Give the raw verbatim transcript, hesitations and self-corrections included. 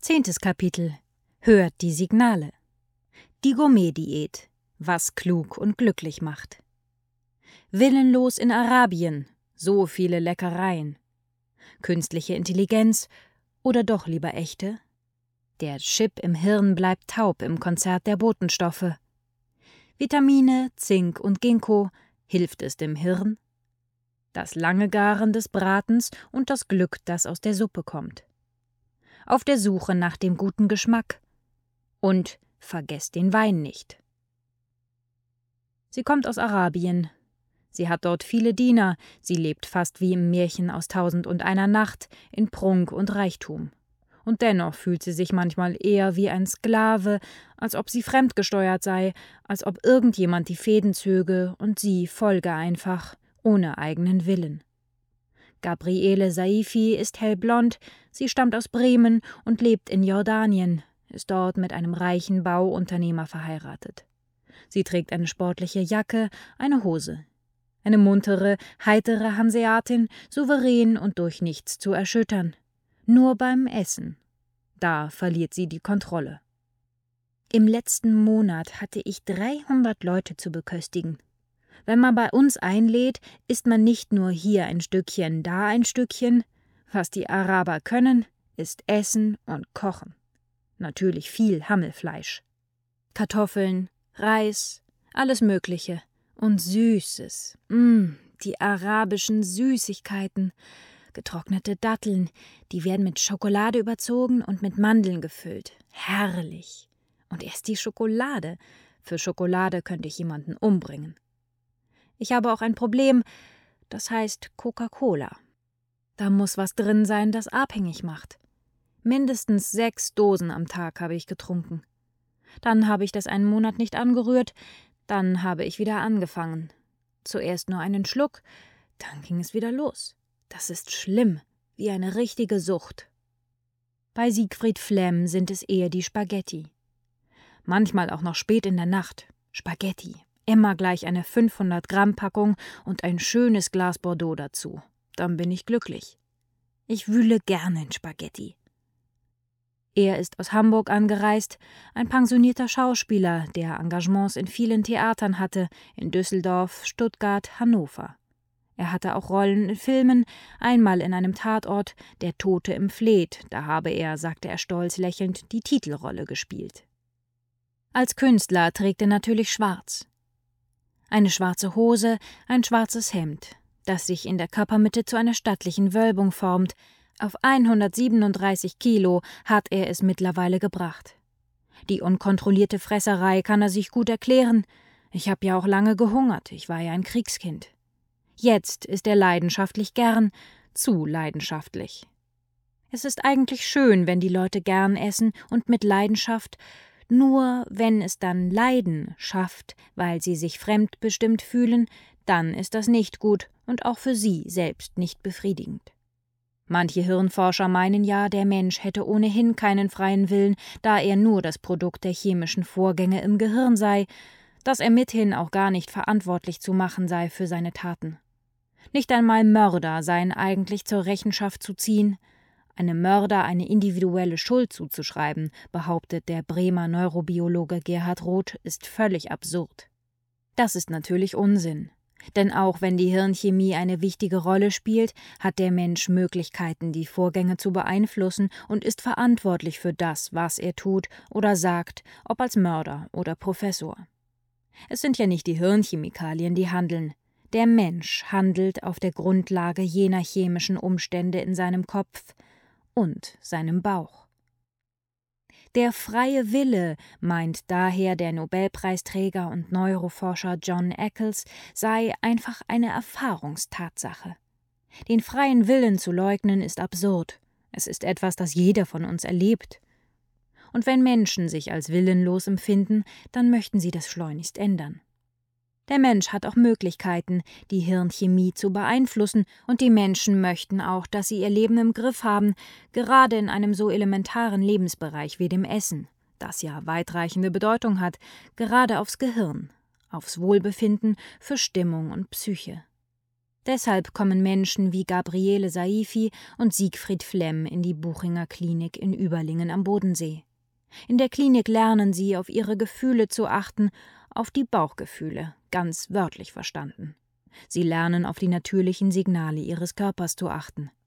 Zehntes Kapitel. Hört die Signale. Die Gourmet-Diät. Was klug und glücklich macht. Willenlos in Arabien. So viele Leckereien. Künstliche Intelligenz oder doch lieber echte? Der Chip im Hirn bleibt taub im Konzert der Botenstoffe. Vitamine, Zink und Ginkgo, hilft es dem Hirn? Das lange Garen des Bratens und das Glück, das aus der Suppe kommt. Auf der Suche nach dem guten Geschmack. Und vergesst den Wein nicht. Sie kommt aus Arabien. Sie hat dort viele Diener, sie lebt fast wie im Märchen aus Tausend und einer Nacht, in Prunk und Reichtum. Und dennoch fühlt sie sich manchmal eher wie ein Sklave, als ob sie fremdgesteuert sei, als ob irgendjemand die Fäden zöge und sie folge einfach, ohne eigenen Willen. Gabriele Saifi ist hellblond, sie stammt aus Bremen und lebt in Jordanien, ist dort mit einem reichen Bauunternehmer verheiratet. Sie trägt eine sportliche Jacke, eine Hose. Eine muntere, heitere Hanseatin, souverän und durch nichts zu erschüttern. Nur beim Essen. Da verliert sie die Kontrolle. Im letzten Monat hatte ich dreihundert Leute zu beköstigen. Wenn man bei uns einlädt, isst man nicht nur hier ein Stückchen, da ein Stückchen. Was die Araber können, ist Essen und Kochen. Natürlich viel Hammelfleisch. Kartoffeln, Reis, alles Mögliche. Und Süßes. Mh, die arabischen Süßigkeiten. Getrocknete Datteln, die werden mit Schokolade überzogen und mit Mandeln gefüllt. Herrlich. Und erst die Schokolade. Für Schokolade könnte ich jemanden umbringen. Ich habe auch ein Problem, das heißt Coca-Cola. Da muss was drin sein, das abhängig macht. Mindestens sechs Dosen am Tag habe ich getrunken. Dann habe ich das einen Monat nicht angerührt, dann habe ich wieder angefangen. Zuerst nur einen Schluck, dann ging es wieder los. Das ist schlimm, wie eine richtige Sucht. Bei Siegfried Flemm sind es eher die Spaghetti. Manchmal auch noch spät in der Nacht. Spaghetti. Immer gleich eine fünfhundert Gramm Packung und ein schönes Glas Bordeaux dazu. Dann bin ich glücklich. Ich wühle gerne in Spaghetti. Er ist aus Hamburg angereist, ein pensionierter Schauspieler, der Engagements in vielen Theatern hatte, in Düsseldorf, Stuttgart, Hannover. Er hatte auch Rollen in Filmen, einmal in einem Tatort, Der Tote im Fleet, da habe er, sagte er stolz lächelnd, die Titelrolle gespielt. Als Künstler trägt er natürlich schwarz. Eine schwarze Hose, ein schwarzes Hemd, das sich in der Körpermitte zu einer stattlichen Wölbung formt. Auf hundertsiebenunddreißig Kilo hat er es mittlerweile gebracht. Die unkontrollierte Fresserei kann er sich gut erklären. Ich habe ja auch lange gehungert, ich war ja ein Kriegskind. Jetzt ist er leidenschaftlich gern, zu leidenschaftlich. Es ist eigentlich schön, wenn die Leute gern essen und mit Leidenschaft, nur wenn es dann Leiden schafft, weil sie sich fremdbestimmt fühlen, dann ist das nicht gut und auch für sie selbst nicht befriedigend. Manche Hirnforscher meinen ja, der Mensch hätte ohnehin keinen freien Willen, da er nur das Produkt der chemischen Vorgänge im Gehirn sei, dass er mithin auch gar nicht verantwortlich zu machen sei für seine Taten. Nicht einmal Mörder seien eigentlich zur Rechenschaft zu ziehen. Einem Mörder eine individuelle Schuld zuzuschreiben, behauptet der Bremer Neurobiologe Gerhard Roth, ist völlig absurd. Das ist natürlich Unsinn. Denn auch wenn die Hirnchemie eine wichtige Rolle spielt, hat der Mensch Möglichkeiten, die Vorgänge zu beeinflussen und ist verantwortlich für das, was er tut oder sagt, ob als Mörder oder Professor. Es sind ja nicht die Hirnchemikalien, die handeln. Der Mensch handelt auf der Grundlage jener chemischen Umstände in seinem Kopf und seinem Bauch. Der freie Wille, meint daher der Nobelpreisträger und Neuroforscher John Eccles, sei einfach eine Erfahrungstatsache. Den freien Willen zu leugnen ist absurd. Es ist etwas, das jeder von uns erlebt. Und wenn Menschen sich als willenlos empfinden, dann möchten sie das schleunigst ändern. Der Mensch hat auch Möglichkeiten, die Hirnchemie zu beeinflussen, und die Menschen möchten auch, dass sie ihr Leben im Griff haben, gerade in einem so elementaren Lebensbereich wie dem Essen, das ja weitreichende Bedeutung hat, gerade aufs Gehirn, aufs Wohlbefinden, für Stimmung und Psyche. Deshalb kommen Menschen wie Gabriele Saifi und Siegfried Flemm in die Buchinger Klinik in Überlingen am Bodensee. In der Klinik lernen sie, auf ihre Gefühle zu achten, auf die Bauchgefühle, ganz wörtlich verstanden. Sie lernen, auf die natürlichen Signale ihres Körpers zu achten.